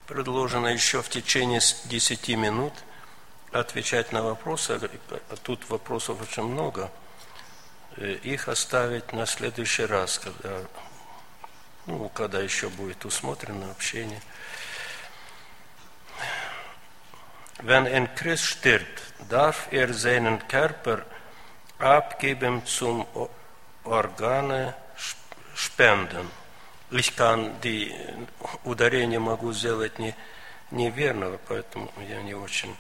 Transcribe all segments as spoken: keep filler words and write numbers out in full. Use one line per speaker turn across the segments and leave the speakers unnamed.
предложено еще в течение десяти минут отвечать на вопросы. Тут вопросов очень много. Их оставить на следующий раз, когда, ну, когда еще будет усмотрено общение. Wenn ein Christ stirbt, darf er seinen Körper abgeben zum Organe spenden. Ich kann die ударение могу сделать не, неверно, поэтому я не очень.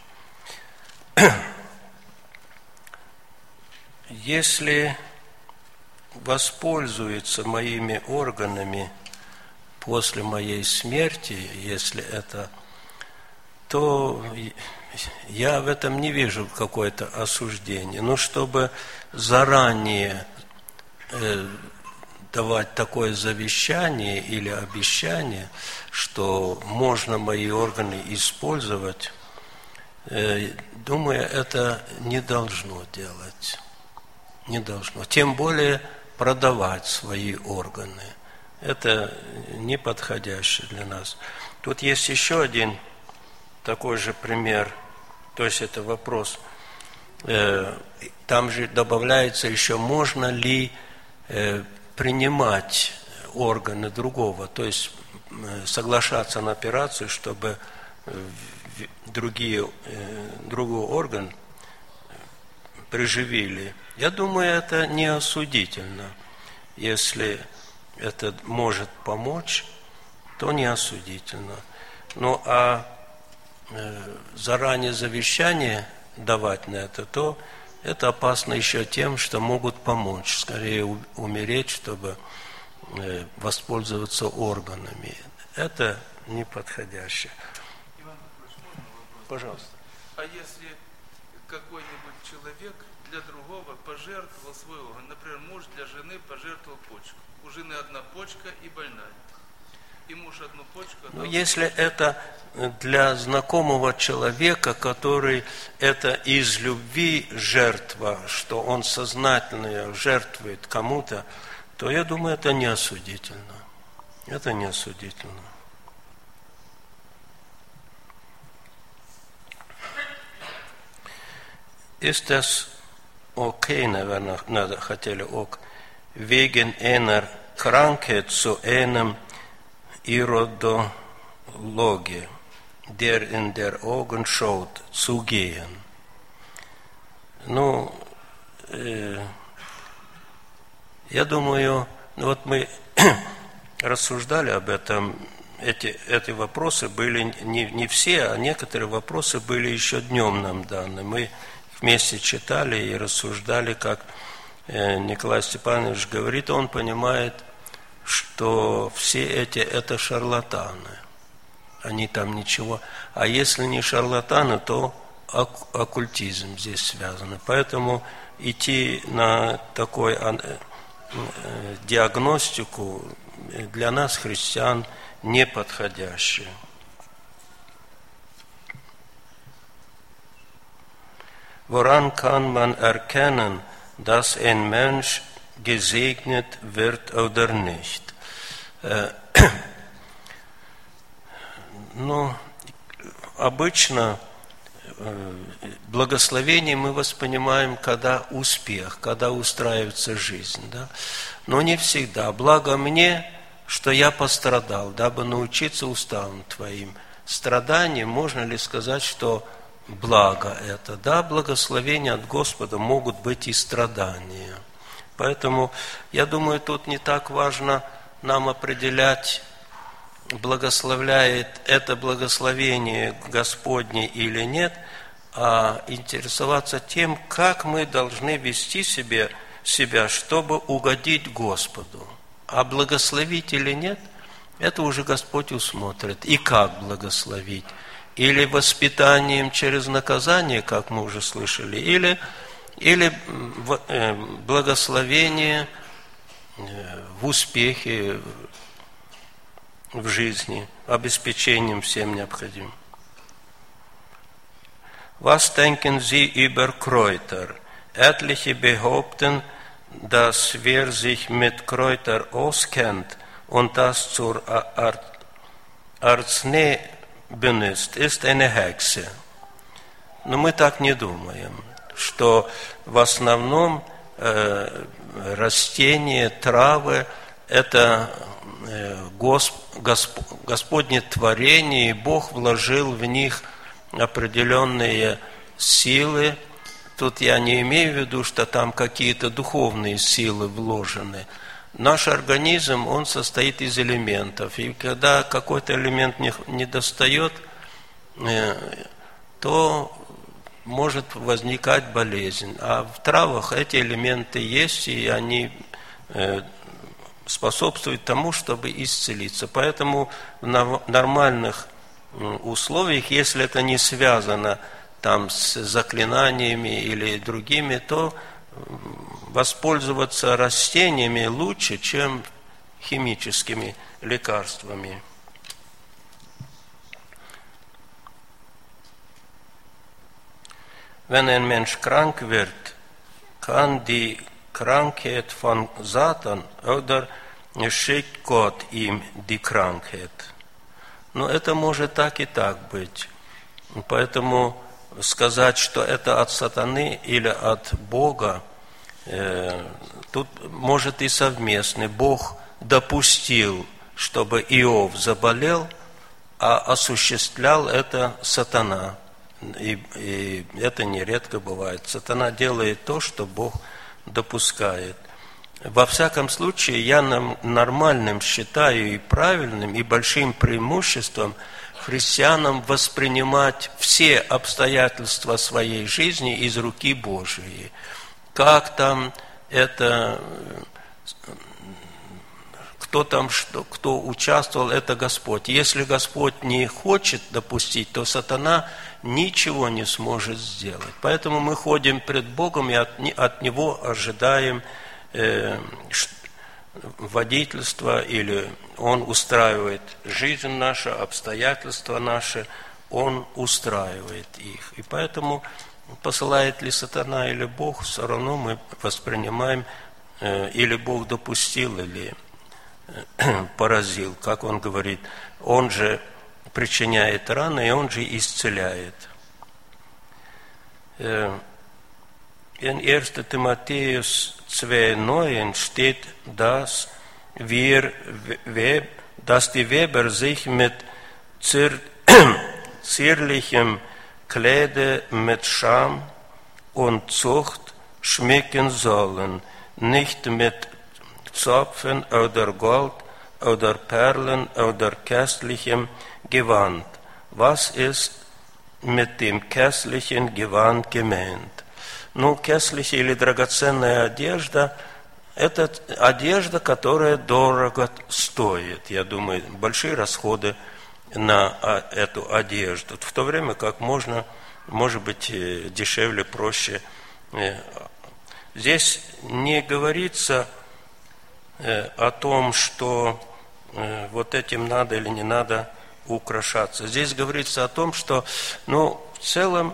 Если воспользуется моими органами после моей смерти, если это, то я в этом не вижу какое-то осуждение. Но чтобы заранее э, давать такое завещание или обещание, что можно мои органы использовать, э, думаю, это не должно делать. Не должно. Тем более продавать свои органы. Это не подходящее для нас. Тут есть еще один такой же пример, то есть это вопрос. Там же добавляется еще, можно ли принимать органы другого, то есть соглашаться на операцию, чтобы другие, другой орган приживили. Я думаю, это не осудительно. Если это может помочь, то не осудительно. Ну, а заранее завещание давать на это, то это опасно еще тем, что могут помочь, скорее умереть, чтобы воспользоваться органами. Это неподходяще.
Иван Петрович, можно вопрос?
Пожалуйста.
А если какой-нибудь человек для другого пожертвовал свой орган, например, муж для жены пожертвовал почку, у жены одна почка и больная, и муж одну почку.
Ну, если это для знакомого человека, который это из любви жертва, что он сознательно жертвует кому-то, то я думаю, это не осудительно. Это не осудительно. Ist es okay, наверное, хотели ок, wegen einer Krankheit zu einem Iridologe, der in der Augen schaut, zu gehen? Ну, э, я думаю, вот мы рассуждали об этом, эти, эти вопросы были не, не все, а некоторые вопросы были еще днем нам даны. Мы вместе читали и рассуждали, как Николай Степанович говорит, он понимает, что все эти это шарлатаны. Они там ничего. А если не шарлатаны, то оккультизм здесь связан. Поэтому идти на такой диагностику для нас, христиан, не подходящее. Woran kann man erkennen, dass ein Mensch gesegnet wird oder nicht? Ну, обычно благословение мы воспринимаем, когда успех, когда устраивается жизнь, да? Но не всегда. Благо мне, что я пострадал, дабы научиться уставам Твоим. Страдание, можно ли сказать, что благо это? Да, благословения от Господа могут быть и страдания. Поэтому, я думаю, тут не так важно нам определять, благословляет это благословение Господне или нет, а интересоваться тем, как мы должны вести себе, себя, чтобы угодить Господу. А благословить или нет, это уже Господь усмотрит. И как благословить? Или воспитанием через наказание, как мы уже слышали, или, или благословение в успехе в жизни, обеспечением всем необходимым. Was denken Sie über Kräuter? Etliche behaupten, dass wer sich mit Kräuter auskennt und das zur Arznei benutzt, ist eine Hexe. Но мы так не думаем, что в основном э, растения, травы – это э, Госп, Госп, Господне творение, и Бог вложил в них определенные силы. Тут я не имею в виду, что там какие-то духовные силы вложены. Наш организм, он состоит из элементов. И когда какой-то элемент не, не достает, то может возникать болезнь. А в травах эти элементы есть, и они способствуют тому, чтобы исцелиться. Поэтому в нормальных условиях, если это не связано там с заклинаниями или другими, то воспользоваться растениями лучше, чем химическими лекарствами. Wenn ein Mensch krank wird, kann die Krankheit von Satan oder schickt Gott ihm die Krankheit. Но это может так и так быть. Поэтому сказать, что это от сатаны или от Бога, э, тут может и совместный. Бог допустил, чтобы Иов заболел, а осуществлял это сатана. И, и это нередко бывает. Сатана делает то, что Бог допускает. Во всяком случае, я нормальным считаю и правильным, и большим преимуществом христианам воспринимать все обстоятельства своей жизни из руки Божией. Как там это, кто там, что, кто участвовал, это Господь. Если Господь не хочет допустить, то сатана ничего не сможет сделать. Поэтому мы ходим пред Богом и от, от Него ожидаем э, водительства, или Он устраивает жизнь нашу, обстоятельства наши, Он устраивает их. И поэтому посылает ли сатана или Бог, все равно мы воспринимаем, э, или Бог допустил, или э, поразил, как Он говорит, Он же причиняет раны, и Он же исцеляет. In erster Timotheus zwei neun steht, dass, wir, dass die Weber sich mit zierlichem Kleide, mit Scham und Zucht schmücken sollen, nicht mit Zopfen oder Gold oder Perlen oder köstlichem Gewand. Was ist mit dem köstlichen Gewand gemeint? Ну, köstliche или драгоценная одежда – это одежда, которая дорого стоит. Я думаю, большие расходы на эту одежду. В то время как можно, может быть, дешевле, проще. Здесь не говорится о том, что вот этим надо или не надо украшаться. Здесь говорится о том, что, ну, в целом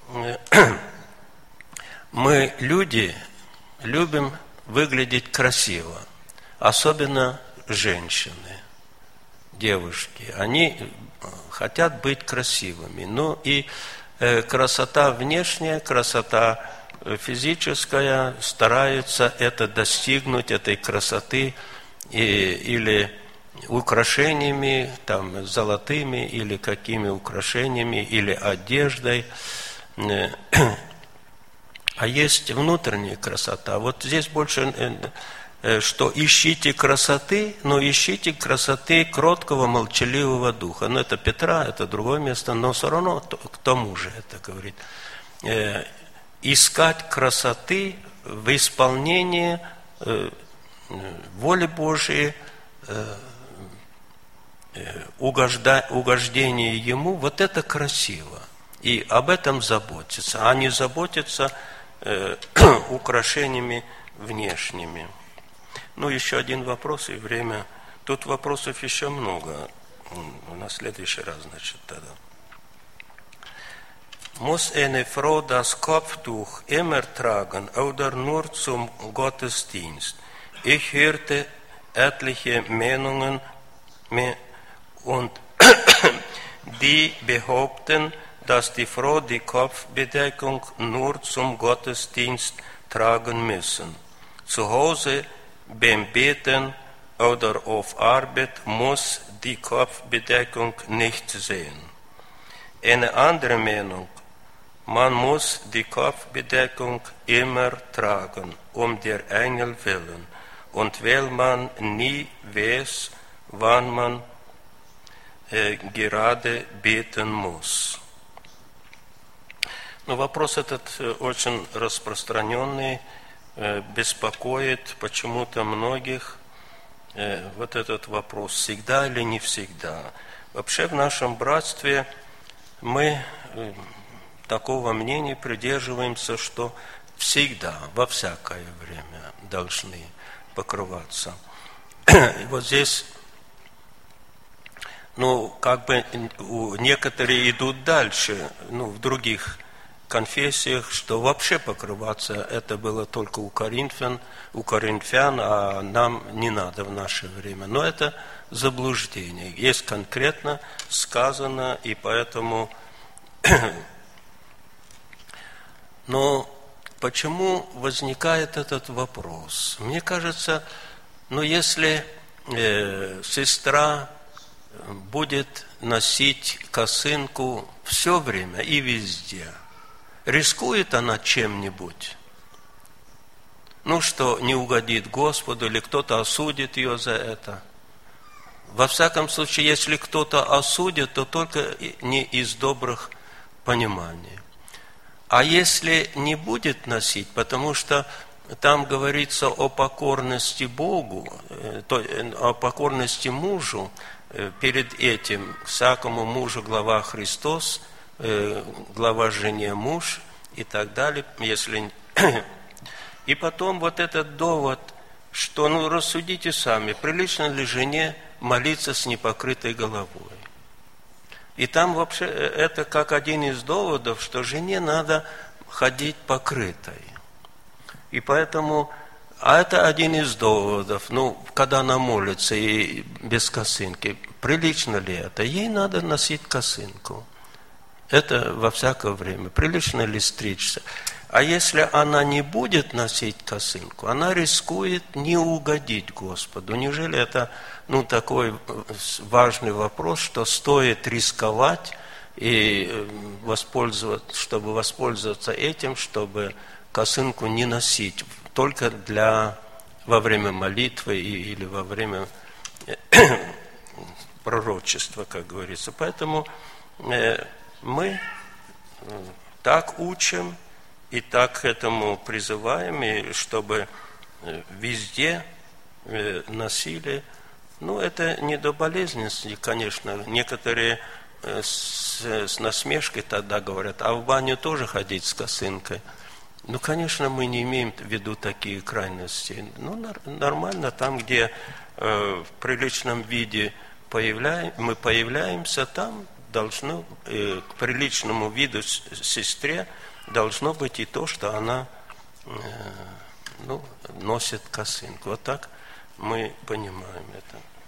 мы, люди, любим выглядеть красиво, особенно женщины, девушки. Они хотят быть красивыми. Ну и э, красота внешняя, красота физическая стараются это достигнуть, этой красоты, и, или украшениями, там, золотыми, или какими украшениями, или одеждой. А есть внутренняя красота. Вот здесь больше, что ищите красоты, но ищите красоты кроткого, молчаливого духа. Но это Петра, это другое место, но все равно к тому же это говорит. Искать красоты в исполнении воли Божией, угождение Ему, вот это красиво. И об этом заботиться, а не заботиться э, украшениями внешними. Ну, еще один вопрос, и время. Тут вопросов еще много. На следующий раз, значит, тогда. Muss eine Frau das Kopftuch immer tragen oder nur zum Gottesdienst? Ich hörte etliche Meinungen und die behaupten, dass die Frau die Kopfbedeckung nur zum Gottesdienst tragen müssen. Zu Hause beim Beten oder auf Arbeit muss die Kopfbedeckung nicht sehen. Eine andere Meinung: Man muss die Kopfbedeckung immer tragen, um der Engel willen, und weil man nie weiß, wann man äh, gerade beten muss. Но вопрос этот очень распространенный, э, беспокоит почему-то многих э, вот этот вопрос, всегда или не всегда. Вообще в нашем братстве мы э, такого мнения придерживаемся, что всегда, во всякое время должны покрываться. И вот здесь, ну, как бы некоторые идут дальше, ну, в других конфессиях, что вообще покрываться это было только у коринфян, у коринфян, а нам не надо в наше время. Но это заблуждение. Есть конкретно сказано, и поэтому... Но почему возникает этот вопрос? Мне кажется, ну, если э, сестра будет носить косынку все время и везде, рискует она чем-нибудь? Ну, что не угодит Господу, или кто-то осудит ее за это? Во всяком случае, если кто-то осудит, то только не из добрых пониманий. А если не будет носить, потому что там говорится о покорности Богу, то, о покорности мужу, перед этим всякому мужу глава Христос, глава жене муж и так далее. Если... И потом вот этот довод, что, ну, рассудите сами, прилично ли жене молиться с непокрытой головой? И там вообще это как один из доводов, что жене надо ходить покрытой. И поэтому, а это один из доводов, ну, когда она молится и без косынки, прилично ли это? Ей надо носить косынку. Это во всякое время. Прилично ли стричься? А если она не будет носить косынку, она рискует не угодить Господу. Неужели это, ну, такой важный вопрос, что стоит рисковать и воспользоваться, чтобы воспользоваться этим, чтобы косынку не носить только для во время молитвы или во время пророчества, как говорится. Поэтому мы так учим и так к этому призываем, и чтобы везде носили. Ну, это не до болезненности, конечно. Некоторые с, с насмешкой тогда говорят, а в баню тоже ходить с косынкой. Ну, конечно, мы не имеем в виду такие крайности. Ну, нормально, там, где э, в приличном виде появляем, мы появляемся, там должно, э, к приличному виду сестре должно быть и то, что она э, ну, носит косынку. Вот так мы понимаем это.